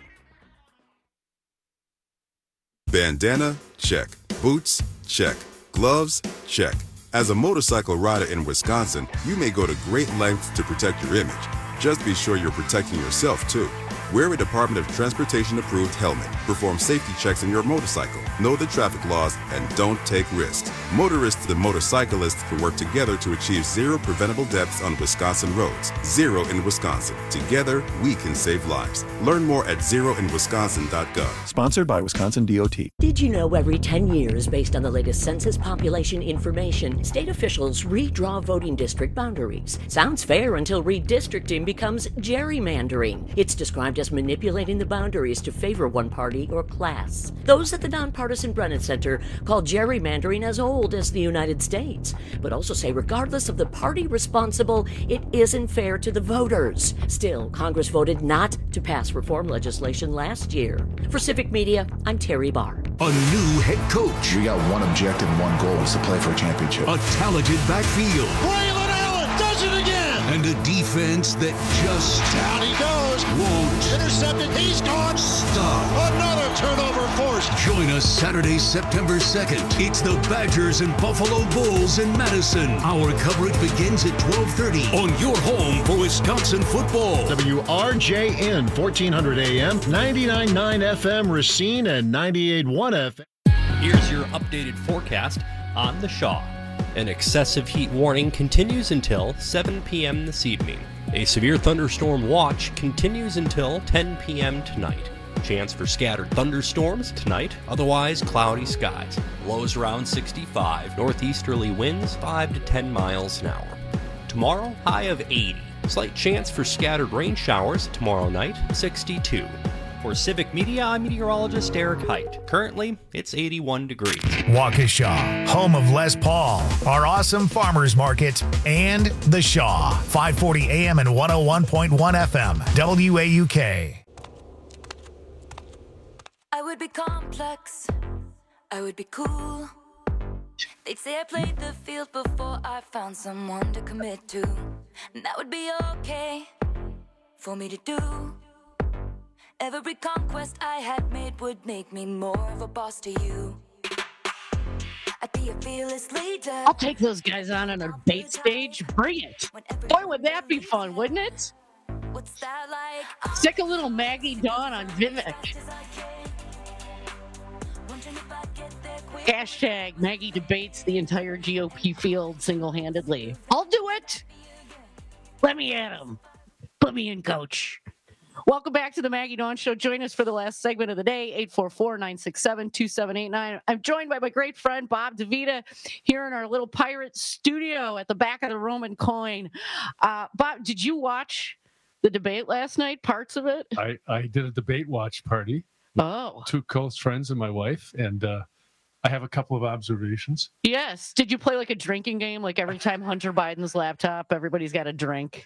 Bandana? Check. Boots? Check. Gloves? Check. As a motorcycle rider in Wisconsin, you may go to great lengths to protect your image. Just be sure you're protecting yourself, too. Wear a Department of Transportation approved helmet. Perform safety checks on your motorcycle. Know the traffic laws and don't take risks. Motorists and motorcyclists can work together to achieve zero preventable deaths on Wisconsin roads. Zero in Wisconsin. Together, we can save lives. Learn more at zero in wisconsin dot gov. Sponsored by Wisconsin D O T. Did you know every ten years, based on the latest census population information, state officials redraw voting district boundaries? Sounds fair until redistricting becomes gerrymandering. It's described described as manipulating the boundaries to favor one party or class. Those at the nonpartisan Brennan Center call gerrymandering as old as the United States, but also say regardless of the party responsible, it isn't fair to the voters. Still, Congress voted not to pass reform legislation last year. For Civic Media, I'm Terry Barr. A new head coach. We got one objective and one goal, is to play for a championship. A talented backfield. Braylon Allen does it again. And a defense that just down he goes. Won't intercepted. He's gone. Stop. Another turnover forced. Join us Saturday, September second. It's the Badgers and Buffalo Bulls in Madison. Our coverage begins at twelve thirty on your home for Wisconsin football. W R J N fourteen hundred A M, ninety-nine point nine F M Racine, and ninety-eight point one F M. Here's your updated forecast on the Shaw. An excessive heat warning continues until seven p.m. this evening. A severe thunderstorm watch continues until ten p.m. tonight. Chance for scattered thunderstorms tonight, otherwise cloudy skies. Lows around sixty-five, northeasterly winds five to ten miles an hour. Tomorrow, high of eighty. Slight chance for scattered rain showers tomorrow night, sixty-two. For Civic Media, I'm meteorologist Eric Height. Currently, it's eighty-one degrees. Waukesha, home of Les Paul, our awesome farmers market, and The Shaw, five forty A M and one oh one point one F M, W A U K. I would be complex. I would be cool. They'd say I played the field before I found someone to commit to. And that would be okay for me to do. Every conquest I had made would make me more of a boss to you. I'd be a fearless leader. I'll take those guys on on a debate stage. Bring it. Boy, would that be fun, wouldn't it? What's that like? Stick a little Maggie Dawn on Vivek. Hashtag Maggie debates the entire G O P field single-handedly. I'll do it. Let me at him. Put me in, coach. Welcome back to the Maggie Dawn Show. Join us for the last segment of the day, eight four four, nine six seven, two seven eight nine. I'm joined by my great friend, Bob DeVita, here in our little pirate studio at the back of the Roman coin. Uh, Bob, did you watch the debate last night, parts of it? I, I did a debate watch party with oh. two close friends and my wife, and uh, I have a couple of observations. Yes. Did you play like a drinking game? Like every time Hunter Biden's laptop, everybody's got a drink?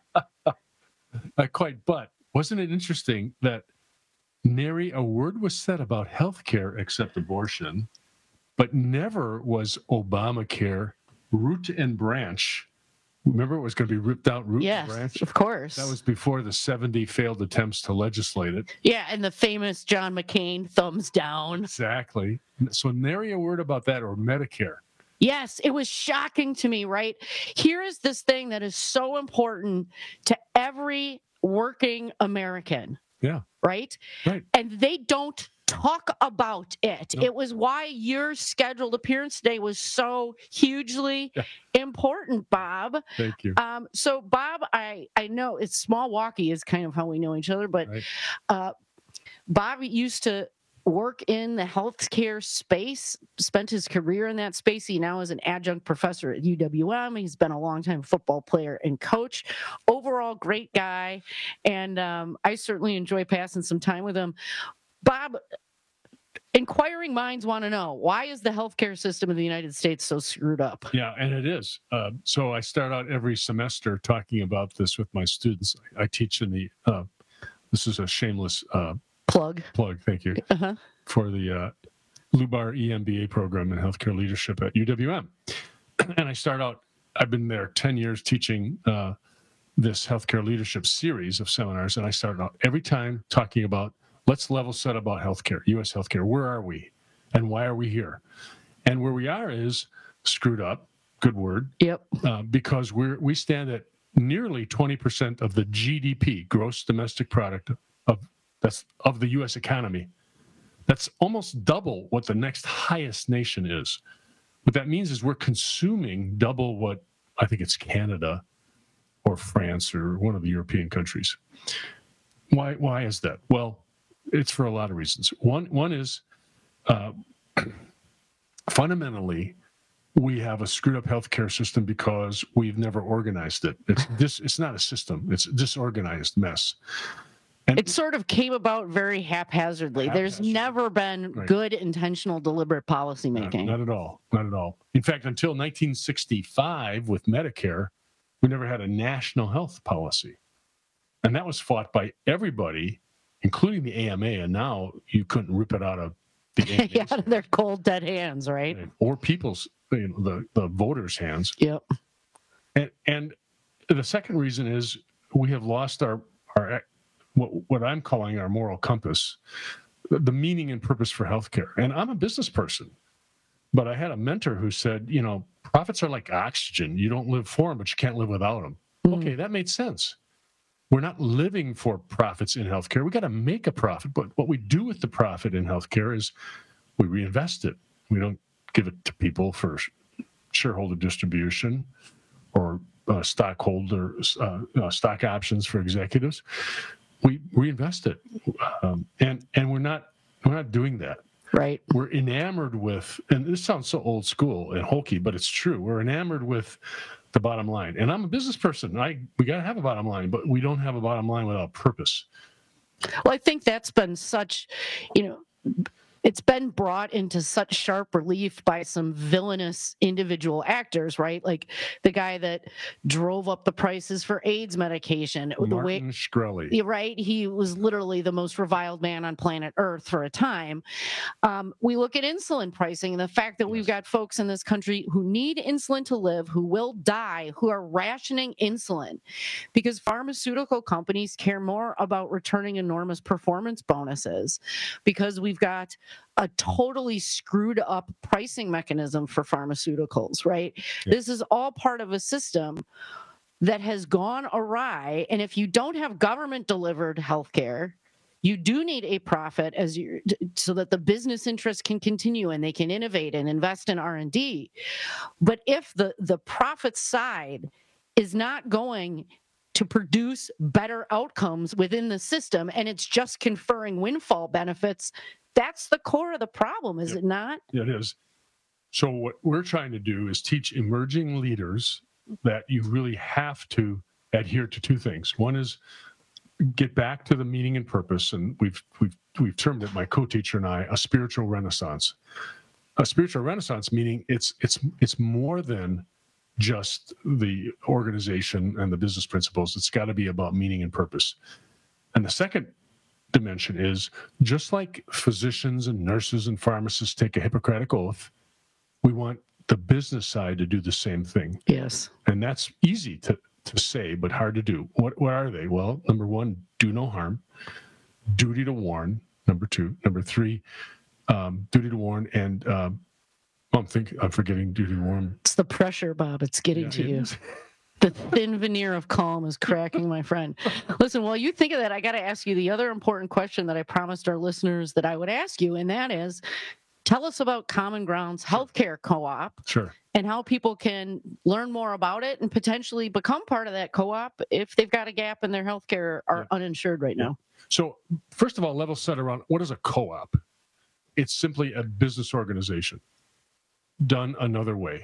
Not quite, but wasn't it interesting that nary a word was said about health care except abortion, but never was Obamacare root and branch. Remember, it was going to be ripped out root yes, and branch? Of course. That was before the seventy failed attempts to legislate it. Yeah, and the famous John McCain thumbs down. Exactly. So nary a word about that or Medicare. Yes, it was shocking to me, right? Here is this thing that is so important to every working American. Yeah. Right? Right. And they don't talk about it. No. It was why your scheduled appearance today was so hugely yeah. important, Bob. Thank you. Um, so, Bob, I, I know it's small walkie is kind of how we know each other, but right. uh, Bob used to work in the healthcare space, spent his career in that space. He now is an adjunct professor at U W M. He's been a longtime football player and coach. Overall, great guy. And um, I certainly enjoy passing some time with him. Bob, inquiring minds want to know, why is the healthcare system in the United States so screwed up? Yeah, and it is. Uh, so I start out every semester talking about this with my students. I teach in the, uh, this is a shameless uh, Plug. Plug, thank you. Uh-huh. For the uh, Lubar E M B A program in healthcare leadership at U W M. And I start out, I've been there ten years teaching uh, this healthcare leadership series of seminars. And I start out every time talking about, let's level set about healthcare, U S healthcare. Where are we? And why are we here? And where we are is screwed up, good word. Yep. Uh, because we're, we stand at nearly twenty percent of the G D P, gross domestic product, of That's of the U S economy. That's almost double what the next highest nation is. What that means is we're consuming double what I think it's Canada or France or one of the European countries. Why? Why is that? Well, it's for a lot of reasons. One, one is uh, fundamentally we have a screwed up healthcare system because we've never organized it. It's this. It's not a system. It's a disorganized mess. And it sort of came about very haphazardly. There's never been Right. good, intentional, deliberate policy Not, making. not at all. Not at all. In fact, until nineteen sixty-five with Medicare, we never had a national health policy. And that was fought by everybody, including the A M A. And now you couldn't rip it out of the A M A's Out of their cold, dead hands, right? or people's, you know, the, the voters' hands. Yep. And, and the second reason is we have lost our, our what, what I'm calling our moral compass, the, the meaning and purpose for healthcare. And I'm a business person, but I had a mentor who said, you know, profits are like oxygen. You don't live for them, but you can't live without them. Mm. Okay, that made sense. We're not living for profits in healthcare. We got to make a profit, but what we do with the profit in healthcare is we reinvest it. We don't give it to people for shareholder distribution or uh, stockholder uh, uh, stock options for executives. We reinvest it, um, and and we're not we're not doing that. Right. We're enamored with, and this sounds so old school and hokey, but it's true. We're enamored with the bottom line. And I'm a business person. I we got to have a bottom line, but we don't have a bottom line without purpose. Well, I think that's been such, you know, it's been brought into such sharp relief by some villainous individual actors, right? Like the guy that drove up the prices for AIDS medication. Martin the way, Shkreli. Yeah, right? He was literally the most reviled man on planet Earth for a time. Um, we look at insulin pricing and the fact that we've got folks in this country who need insulin to live, who will die, who are rationing insulin because pharmaceutical companies care more about returning enormous performance bonuses because we've got a totally screwed up pricing mechanism for pharmaceuticals, right? Yeah. This is all part of a system that has gone awry. And if you don't have government delivered healthcare, you do need a profit as you so that the business interests can continue and they can innovate and invest in R and D. But if the the profit side is not going to produce better outcomes within the system and it's just conferring windfall benefits, that's the core of the problem, is Yep. it not? It is. So what we're trying to do is teach emerging leaders that you really have to adhere to two things. One is get back to the meaning and purpose, and we've we've we've termed it, my co-teacher and I, a spiritual renaissance. A spiritual renaissance meaning it's it's it's more than just the organization and the business principles. It's got to be about meaning and purpose. And the second dimension is just like physicians and nurses and pharmacists take a Hippocratic oath, we want the business side to do the same thing. Yes. And that's easy to, to say, but hard to do. What what are they? Well, number one, do no harm. Duty to warn. Number two. Number three, um, duty to warn. And um, I'm thinking, I'm forgetting duty to warn. It's the pressure, Bob. It's getting Yeah, to it you. is. The thin veneer of calm is cracking, my friend. Listen, while you think of that, I got to ask you the other important question that I promised our listeners that I would ask you, and that is, tell us about Common Grounds Healthcare Co-op Sure. and how people can learn more about it and potentially become part of that co-op if they've got a gap in their healthcare, are uninsured right now. So first of all, level set around what is a co-op? It's simply a business organization done another way.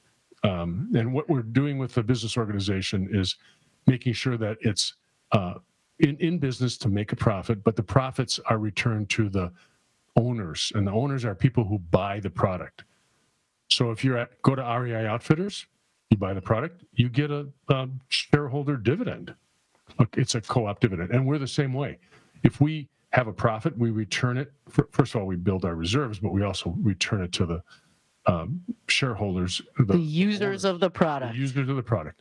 Um, and what we're doing with the business organization is making sure that it's uh, in, in business to make a profit, but the profits are returned to the owners, and the owners are people who buy the product. So if you're at, go to R E I Outfitters, you buy the product, you get a, a shareholder dividend. It's a co-op dividend, and we're the same way. If we have a profit, we return it. First of all, we build our reserves, but we also return it to the um, shareholders, the, The users of the product. the users of the product.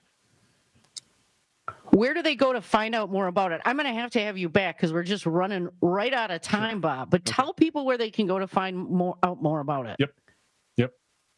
Where do they go to find out more about it? I'm going to have to have you back because we're just running right out of time, Bob. But tell people where they can go to find more out more about it. Yep. Yep.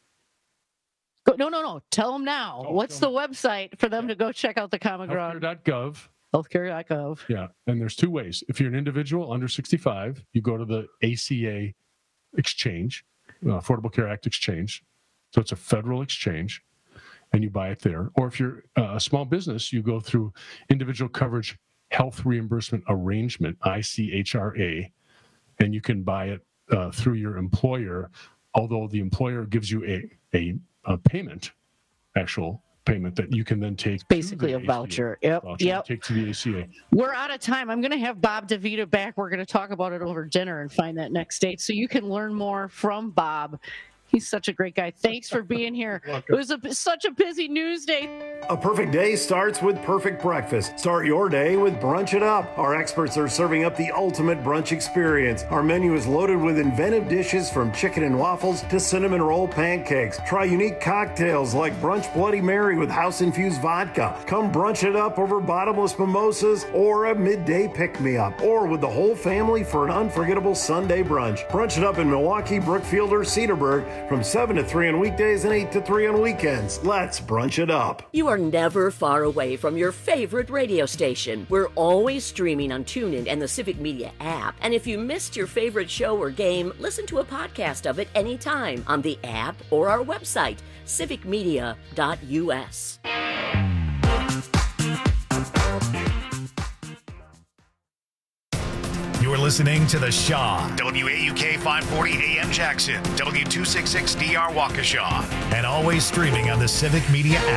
Go, no, no, no. Tell them now. Oh, What's the website for them to go check out the Common Ground? healthcare dot gov. healthcare dot gov. Yeah, and there's two ways. If you're an individual under sixty-five, you go to the A C A exchange, uh, Affordable Care Act exchange. So it's a federal exchange, and you buy it there. Or if you're uh, a small business, you go through Individual Coverage Health Reimbursement Arrangement, I C H R A, and you can buy it uh, through your employer, although the employer gives you a, a, a payment, actual payment that you can then take. Basically to a the voucher. A C A. Yep. Voucher Yep. Take to the A C A. We're out of time. I'm going to have Bob DeVito back. We're going to talk about it over dinner and find that next date so you can learn more from Bob. He's such a great guy. Thanks for being here. It was a, such a busy news day. A perfect day starts with perfect breakfast. Start your day with Brunch It Up. Our experts are serving up the ultimate brunch experience. Our menu is loaded with inventive dishes from chicken and waffles to cinnamon roll pancakes. Try unique cocktails like Brunch Bloody Mary with house-infused vodka. Come brunch it up over bottomless mimosas or a midday pick-me-up. Or with the whole family for an unforgettable Sunday brunch. Brunch It Up in Milwaukee, Brookfield, or Cedarburg from seven to three on weekdays and eight to three on weekends. Let's brunch it up. You are never far away from your favorite radio station. We're always streaming on TuneIn and the Civic Media app. And if you missed your favorite show or game, listen to a podcast of it anytime on the app or our website, civic media dot u s. You're listening to The Shaw, W A U K five forty A M Jackson, W two sixty-six D R Waukesha, and always streaming on the Civic Media app.